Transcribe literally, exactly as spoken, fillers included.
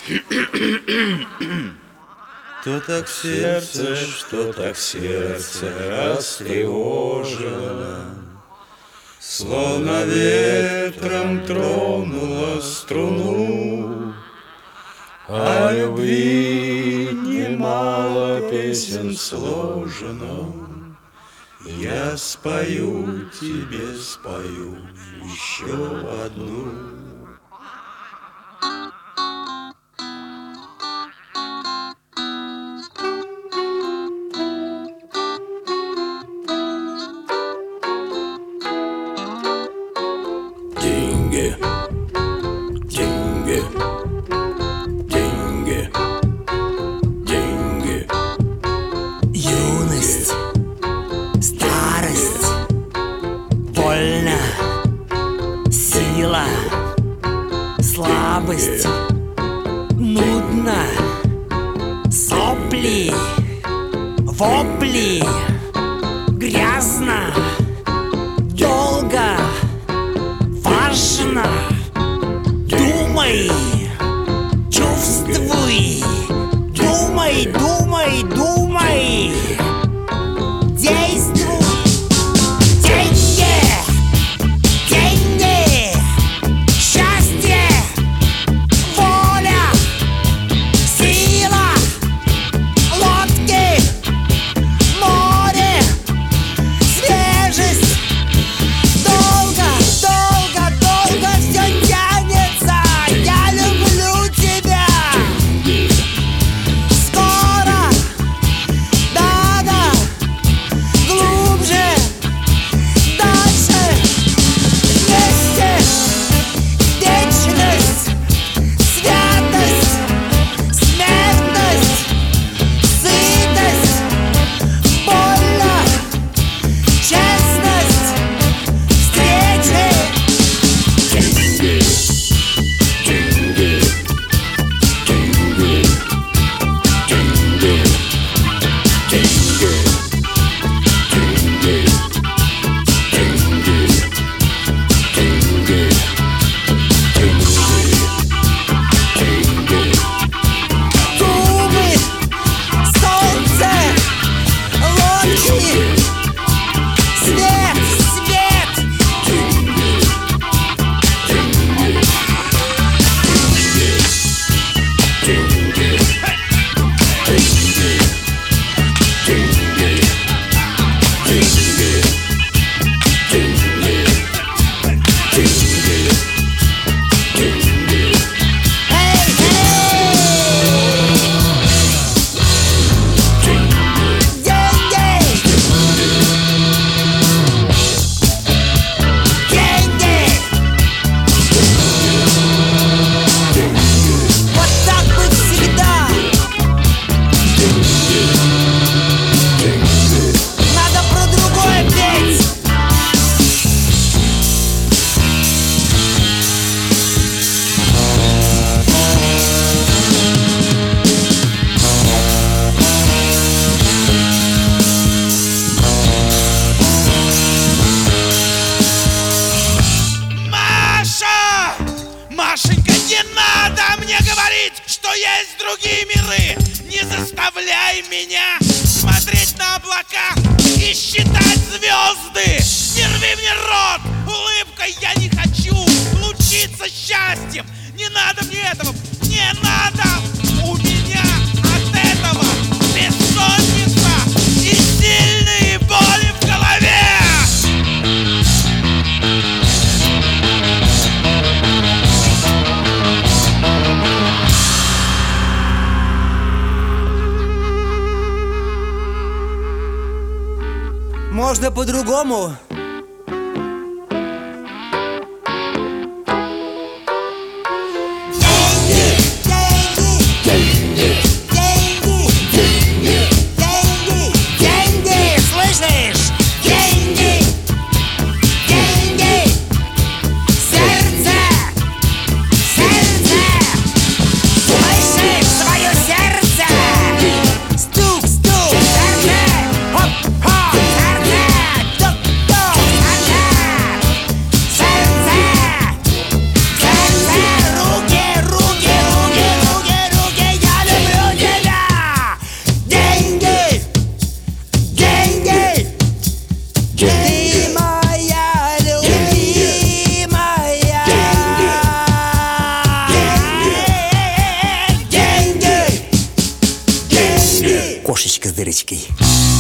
Что так сердце, что так сердце растревожено, словно ветром тронуло струну. О любви немало песен сложено, я спою тебе, спою еще одну. Деньги, деньги, деньги, деньги. Юность, старость, больно, сила, слабость, нудно, сопли, вопли, грязно, долго, важно. Думай, чувствуй, думай, думай, думай, действуй. Деньги, деньги, счастье, воля, сила, лодки, море, свежесть. Долго, долго, долго все тянется. Я люблю тебя. Скоро, да-да, глубже, дальше. Вместе, вечность, святость, смертность, сытость, больно, честность, встречи. Деньги, деньги, деньги, деньги, деньги, деньги, деньги, деньги, деньги, деньги. Думы, солнце, лодки, свет, свет. Эй, деньги, деньги. Вот так быть всегда. Надо про другое петь. Маша! Машенька, не надо мне говорить, что есть другие миры. Не заставляй меня смотреть на облака и считать звезды. Не рви мне рот улыбкой, я не хочу лучиться счастьем. Не надо мне этого, не надо. У меня от этого бессонница и сильные боли в голове. Можно по-другому. Стук, стук, сердце, хоп, хоп, сердце, тук, тук. дырочкой.